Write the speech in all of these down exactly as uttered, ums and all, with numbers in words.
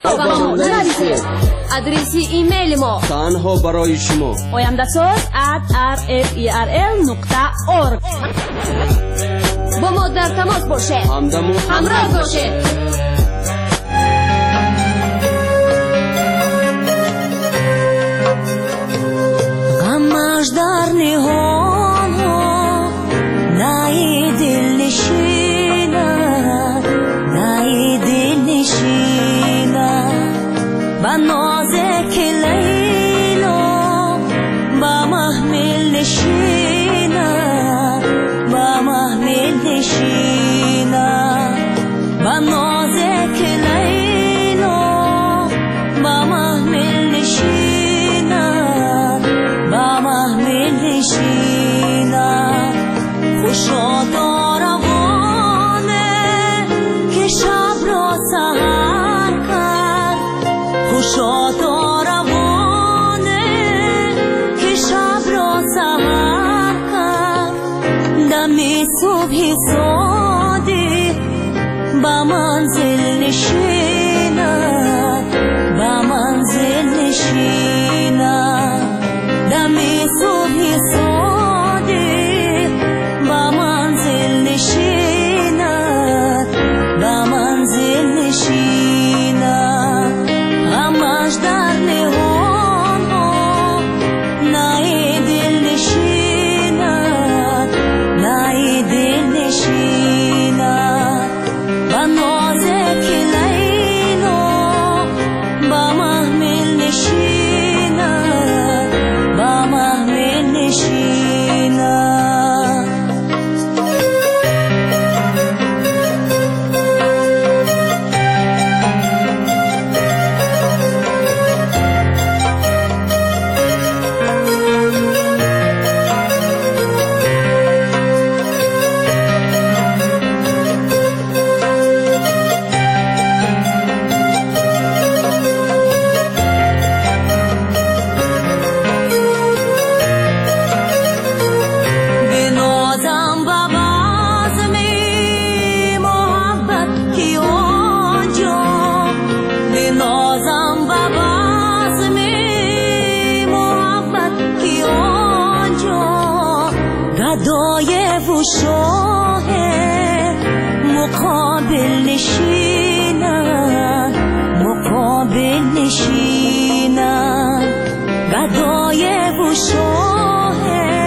آدرس ایمیل ما تنها برای شما oyamdasoz at r f e r l نقطه org. با ما در تماس باشه، همدم و همراه باشه. غمش در نهان ها نای دل نشیند، نای دل نشیند با نازک لیلا، با محمل نشیند، با محمل نشیند با نازک لیلا، با محمل نشیند، با محمل نشیند خوشا داروانه که شب را سحر کرد، خوشا داروانه که شب را سحر کرد، دم صبح صادق با منزل نشیند، با منزل نشیند دم صبح صادق با منزل نشیند، با منزل نشیند غمش در نهان ها نای دل نشیند، نای دل نشیند با نازک لیلا، با محمل نشیند، با محمل نشیند. شاه مقابل نشینند، مقابل نشینند گدای و شاه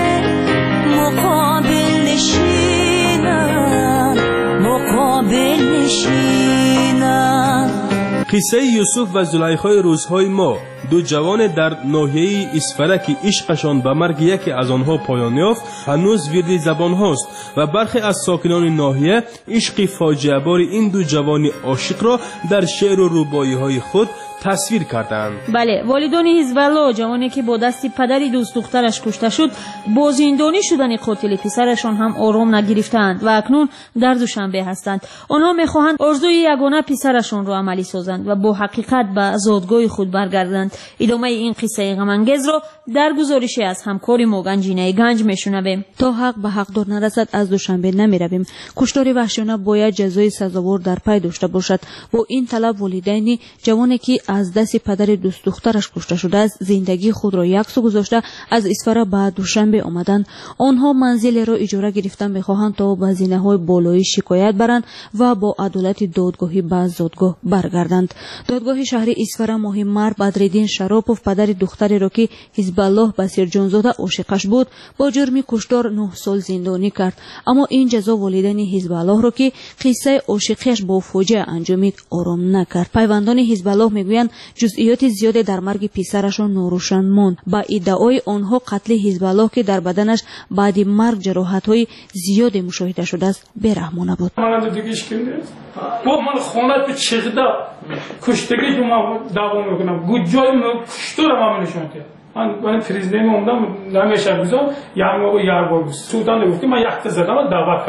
مقابل نشینند، مقابل نشینند. قصه یوسف و زلیخای روزهای ما، دو جوان در ناحیه اسفره عشقشان به مرگ یکی از آنها پایان یافت، هنوز ورد زبان هاست و برخی از ساکنان ناحیه عشق فاجعه بار این دو جوان عاشق را در شعر و رباعی های خود تصویر کردند. بله، والدان حزب الله جوانی که با دست پدری دوست دخترش کشته شد با زندانی شدن قاتل پسرشان هم آرام نگرفتند و اکنون در دوشنبه هستند. آنها میخواهند آرزوی یگانه پسرشان را عملی سازند و با حقیقت به زادگاه خود برگردند. ادامه این قصه غم انگیز را در گزارشی از همکار ما گنجینه گنج میشنویم. تا حق به حقدار نرسد از دوشنبه نمیرویم. کشتار وحشیانه باید جزای سزاوار در پی داشته باشد. با این طلب والدین جوانی که از دست پدر دوست دخترش کشته شده است زندگی خود را یک سو گذاشته از اسفره به دوشنبه آمدند. آنها منزل را اجاره گرفتن میخواهند تا به زینه‌های بالایی شکایت برند و با عدالت دادگاهی به زادگاه برگردند. دادگاه شهری اسفره مهم‌مر بدرالدین شراپوف پدر دختری را که حزب الله بصیر جانزاده عاشقش بود با جرم کشتار نه سال زندانی کرد، اما این جزا والدین حزب الله را که قصه عاشقیش با فوجیه انجامید آرام نکرد. پیوندان حزب الله میگویند جزئیات زیاد در مرگ پسرشان ناروشن ماند. با ادعای آنها قتل حزب الله که در بدنش بعد مرگ جراحت‌های زیاد مشاهده شده است بی‌رحمانه بود. من دیگه اشکالی با من خونت چقدر کشتگی که ما دوام میکنم گوجای ما کشتور ما نشون کرد. من من فریزنی موندم نمیشه گذاشت یا موقع یار بود سودان گفت من یک تا زدم دعوت کردم.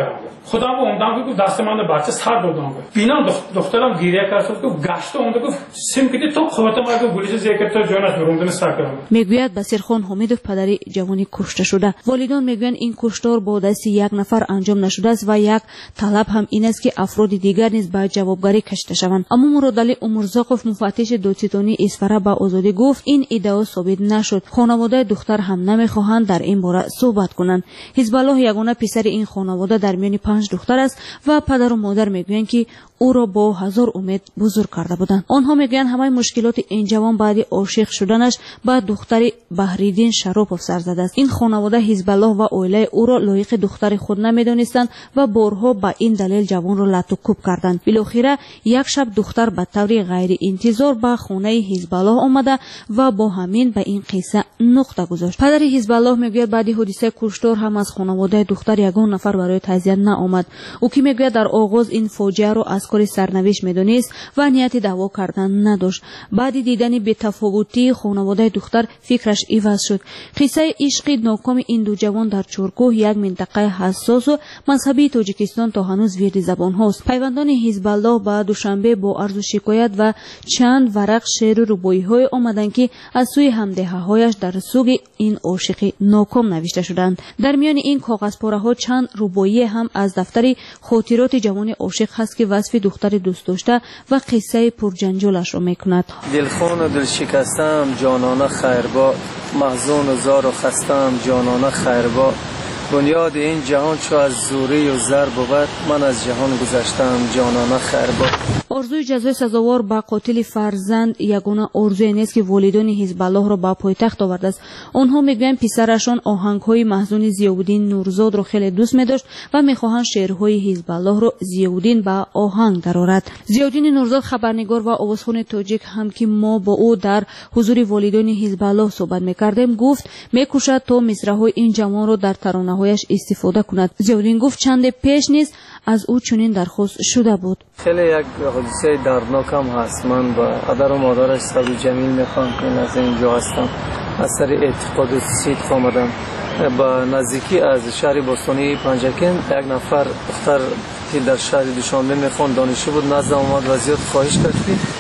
خودم اومدم که دست من بچه سر دادم بینم دخترم گریه کرد که گشت اونده که سیم کدی تو خودم اگه گولیش زیکر تو جانش بروندن سر میگوید بصیرخان حمیدوف پدری جوانی کشته شده. والدان میگویند این کشتار با دست یک نفر انجام نشده است و یک طلب هم این است که افراد دیگر نیز به جوابگری کشته شوند. اما مرادعلی عمرزاقوف مفتش دادستانی اسفره به آزادی گفت این ادعا ثابت نشد. خانواده دختر هم نمیخواهند در این باره صحبت کنند. حزب الله یگانه پسر این خانواده در میان پنج دختر است و پدر و مادر میگویند که او را با هزار امید بزرگ کرده بودند. آنها میگویند همه مشکلات این جوان بعد عاشق شدنش با دختر بهریدین شروپوف سر زده است. این خانواده حزب الله و عائله او را لایق دختر خود نمیدانستند و بارها با این دلیل جوان را لط و کوب کردند. بالاخره یک شب دختر به طور غیر انتظار به خانه حزب الله آمده و با همین به این قصه نقطه گذاشت. پدر حزب الله میگوید بعد حادثه کشتار هم از خانواده دختر یگان نفر برای تعزیت نآمد. او که میگوید در آغاز این فاجعه را از کار سرنوشت میدانست و نیت دعوا کردن نداشت. بعد دیدن بی‌تفاوتی خانواده دختر فکرش عوض شد. قصه عشق ناکام این دو جوان در چورکوه یک منطقه حساس و مذهبی تاجیکستان تا هنوز ویرد زبان هاست. پیوندان حزب الله به دوشنبه با عرض و شکایت و چند ورق شعر و ربایی های آمدند که از سوی همدهه هایش در سوگ این عاشق ناکام نوشته شدند. در میان این کاغذ پاره ها چند ربایی هم از دفتر خاطرات جوان عاشق هست که وصف دختر دوست داشته و قصه پرجنجالش را میکند. دلخون و دل شکستم جانانه خیرباد، محزون و زار و خستم جانانه خیرباد. بنیاد این جهان چو از زوری و زر بود، من از جهان گذشتم جانانه خیرباد. آرزوی جزای سزاوار به قاتل فرزند یگانه آرزوی نیست که والدین حزب الله را به پایتخت آورده است. آنها میگویند پسرشان آهنگ‌های محزون ضیاءالدین نورزاد را خیلی دوست می‌داشت و می‌خواهند شعرهای حزب الله را ضیاءالدین به آهنگ درآورد. ضیاءالدین نورزاد خبرنگار و آوازخوان تاجیک هم که ما با او در حضور والدین حزب الله صحبت می‌کردیم گفت می‌کوشد تا مصرع‌های این جوان را در ترانه‌هایش استفاده کند. ضیاءالدین گفت چند پیش نیست از او چنین درخواست شده بود. خیلی یک حادثه دردناک هم هست. من با پدر و مادرش صبر جمیل میخوام که از اینجا هستم. از سر اعتقاد و صدق آمدم. با نزدیکی از شهر باستانی پنجکین یک نفر دختر که در شهر دوشنبه میخوان دانشجو بود نزد آمد و زیاد خواهش کرد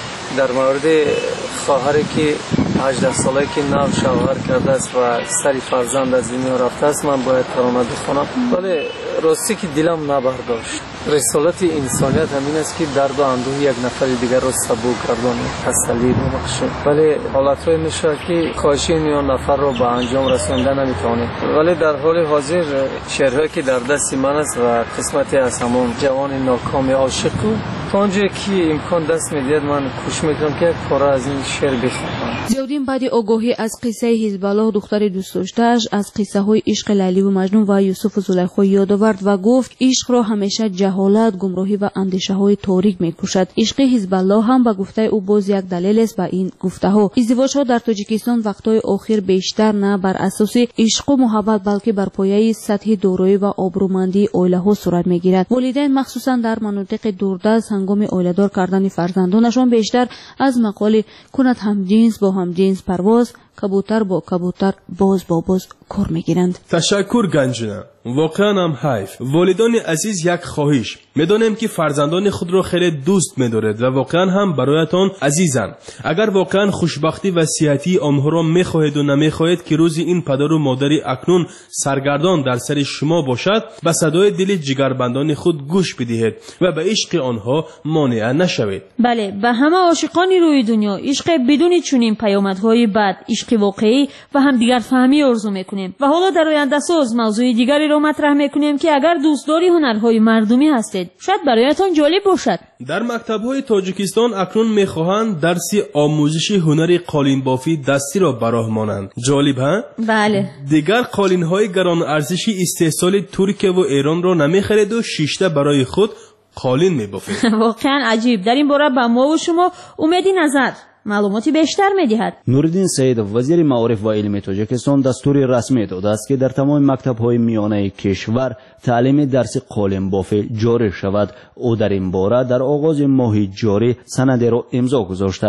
در مورد خواهری که هجده ساله که نو شوهر کرده است و سری فرزند از دنیا رفته است من باید ترانه بخوانم. ولی راستی که دلم نبرداشت. رسالت انسانیت همین است که درد و اندوه یک نفر دیگر را سبک گردانی تسلی ببخشیم. ولی حالت‌های میشه که کاشی میان نفر را به انجام رسانده نمیتوانیم. ولی در حال حاضر شعرهایی که در دست من است و قسمتی از همون جوان ناکام عاشق تا آنجایی که امکان دست میدهد من کوشش میکنم که کار از این شعر بخوانم. ضیاءالدین بعد آگاهی از قصه حزب الله دختر دوست داشته‌اش از قصه های عشق لیلی و مجنون و یوسف و زلیخا یاد آورد و گفت عشق را همیشه جهالت، گمراهی و اندیشه های تاریک میکشد. عشق حزب الله هم به گفته او باز یک دلیل است به این گفته ها. ازدواج ها در تاجیکستان وقتهای اخیر بیشتر نه بر اساس عشق و محبت بلکه بر پایه سطح دارایی و آبرومندی عائله ها صورت میگیرد. والدین مخصوصا در مناطق دوردست هنگام عائله‌دار کردن فرزندانشان بیشتر از مقاله کند هم جنس با هم جنس پرواز، کبوتر با کبوتر باز با باز کار میگیرند. تشکر گنجونه. واقعا هم حیف. والدان عزیز یک خواهش میدانیم که فرزندان خود را خیلی دوست می‌دارید و واقعا هم برایتان عزیزند. اگر واقعا خوشبختی و صحتی آنها را می‌خواهید و نمی‌خواهید که روزی این پدر و مادری اکنون سرگردان در سر شما باشد به صدای دل جگربندان خود گوش بدهید و به عشق آنها مانع نشوید. بله، به همه عاشقان روی دنیا عشق بدون چنین پیامدهای بد، عشق واقعی و هم دیگر فهمی آرزو می‌کنیم. و حالا در آینده ساز موضوع دیگری را مطرح می‌کنیم که اگر دوستداری هنرهای مردمی هستید شاید برایتان جالب باشد. در مکتب‌های تاجیکستان اکنون می‌خواهند درس آموزش هنر قالین بافی دستی را براه مانند. جالب ها؟ بله. دیگر قالین‌های گران ارزشی استحصال ترکیه و ایران را نمی‌خرید و شیشته برای خود قالین می‌بافید. واقعا عجیب. در این باره به ما و شما امیدی نظر معلوماتی بیشتر می‌دهد. نوردین سیدов وزیر معارف و علم تاجیکستان دستور رسمی داده است که در تمام مکتب‌های میانه کشور تعلیم درس قالین بافی جاری شود. او در این باره در آغاز ماه جاری سند را امضا گذاشته است.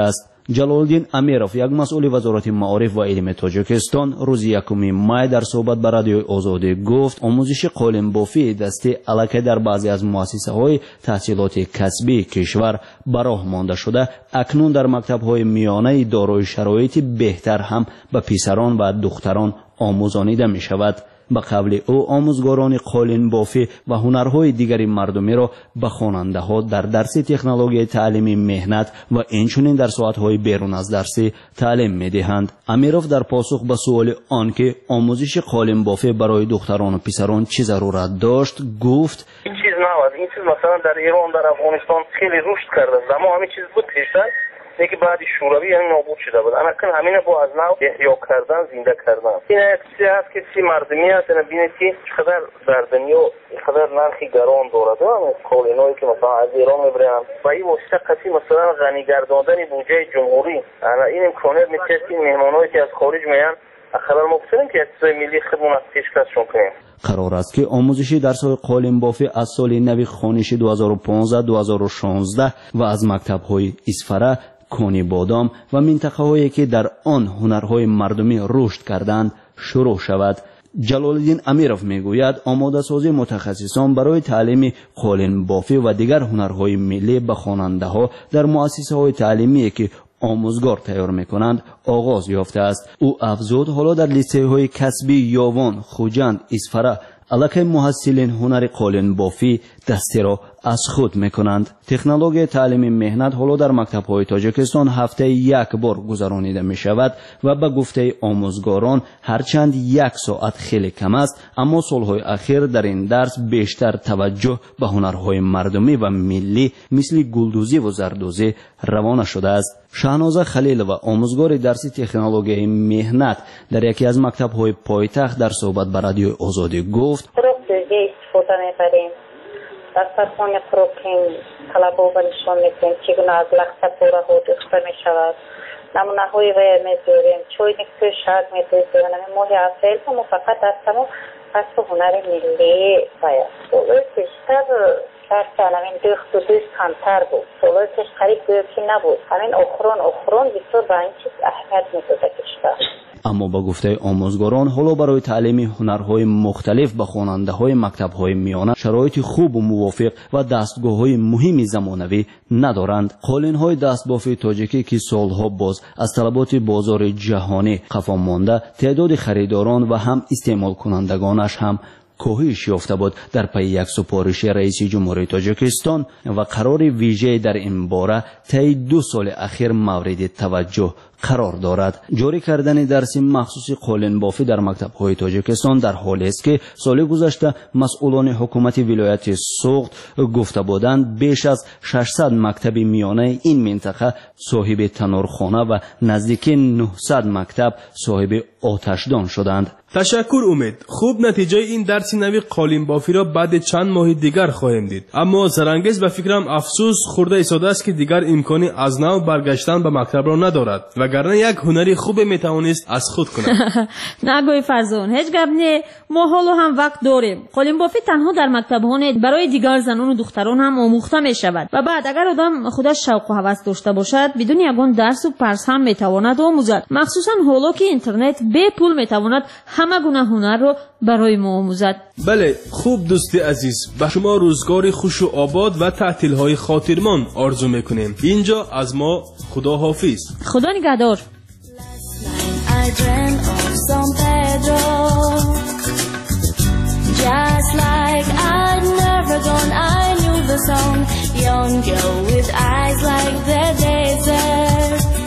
جلالالدین امیرов یک مسئول وزارت معارف و علم تاجیکستان روز یکم مای در صحبت با رادیوی آزادی گفت آموزش قالین بافی دستی الکی در بعضی از مؤسسه‌های تحصیلات کسبی کشور به راه مانده شده اکنون در مکتب‌های میانه دارای شرایط بهتر هم به پسران و دختران آموزانیده می شود. به قول او آموزگاران قالین بافی و هنرهای دیگری مردمی را به خواننده‌ها در درس تکنولوژی تعلیمی مهنت و اینچنین در ساعت‌های بیرون از درسی تعلیم می‌دهند. امیرов در پاسخ به سوال آنکه آموزش قالین بافی برای دختران و پسران چه ضرورت داشت گفت این چیز نبود. این چیز مثلا در ایران در افغانستان خیلی رشد کرده اما همین چیز بود پیشتر دیگه بعد شوروی همین نابود شده بود. اما کن همین با از نو احیا کردن زنده کردن. این چیزی هست که چی مردمی هست اینا بینید که چقدر در دنیا چقدر نرخی گران دارد. همین قالینایی که مثلا از ایران میبرن و این واسطه قطعی مثلا غنی گرداندن بودجه جمهوری. انا این امکانات میشه که مهمانایی که از خارج میان اخلاق ما بتونیم که از ملی خدمت پیشکششون کنیم. قرار است که آموزش درس‌های قالین بافی از سال نو خوانشی دو هزار و پانزده دو هزار و شانزده و از مکتب‌های اسفره، کونی بادام و منطقه هایی که در آن هنرهای مردمی رشد کردند شروع شود. جلالالدین امیرov میگوید آماده سازی متخصصان برای تعلیم قالین بافی و دیگر هنرهای ملی به خواننده ها در مؤسسه های تعلیمی که آموزگار تیار میکنند آغاز یافته است. او افزود حالا در لیسه های کسبی یاوان، خوجند، اسفره علاقه محصلین هنر قالین بافی دستی را از خود میکنند. تکنولوژی تعلیم مهنت حالا در مکتب‌های تاجیکستان هفته یک بار گذرانیده می شود و به گفته آموزگاران هرچند یک ساعت خیلی کم است اما سالهای اخیر در این درس بیشتر توجه به هنرهای مردمی و ملی مثل گلدوزی و زردوزی روانه شده است. شهنازه خلیل و آموزگار درس تکنولوژی مهنت در یکی از مکتب‌های پایتخت در صحبت با رادیوی آزادی گفت دسترخوان پروکین طلبها و نشان میکنیم چگونه از لخت پوره ها دختر می شود. نمونه های ویر میداریم چوی نکتوی شرق میداریم نمی ماهی اصیل هم فقط دستمو قصف هنر ملی باید سولوی پیشتر درس همین دخت و دوست کمتر بود. سولوی پیش قریب دوکی نبود. همین اخرون اخرون بسیار به این چیز اهمیت میداده کشتر. اما با گفته آموزگاران حالا برای تعلیم هنرهای مختلف به خواننده‌های مکتب‌های میانه شرایط خوب و موافق و دستگاه‌های مهم زمانوی ندارند. قالین‌های دستبافی تاجیکی که سالها باز از طلبات بازار جهانی خفا مانده تعداد خریداران و هم استعمال کنندگانش هم کاهش یافته بود. در پی یک سپارش رئیس جمهوری تاجیکستان و قرار ویژه در این باره طی دو سال اخیر مورد توجه قرار دارد. جاری کردن درس مخصوص قالین بافی در مکتب‌های تاجیکستان در حالی است که سال گذشته مسئولان حکومت ولایت سوغد گفته بودند بیش از ششصد مکتب میانه این منطقه صاحب تنورخانه و نزدیک نهصد مکتب صاحب آتشدان شدند. تشکر امید. خوب نتیجه این درس نوی قالین بافی را بعد چند ماه دیگر خواهیم دید. اما زرانگیز به فکرم افسوس خورده ایستاده است که دیگر امکانی از نو برگشتن به مکتب را ندارد وگرنه یک هنری خوب میتوانست از خود کند. نگوی فرزون هیچ گپ نه. ما حالا هم وقت داریم. قالین بافی تنها در مکتب‌ها برای دیگر زنان و دختران هم آموخته می شود و بعد اگر آدم خودش شوق و هوس داشته باشد بدون یگان درس و پرس هم میتواند آموزد. مخصوصا حالا که اینترنت بے پول میتواند همه گونه هنر رو برای ما آموزد. بله خوب دوستی عزیز به شما روزگاری خوش و آباد و تعطیل‌های خاطرمان آرزو میکنیم. اینجا از ما خدا حافظ. خدا نگهدار. I dreamt of San Pedro, just like I'd never gone. I knew the song, young girl with eyes like the desert.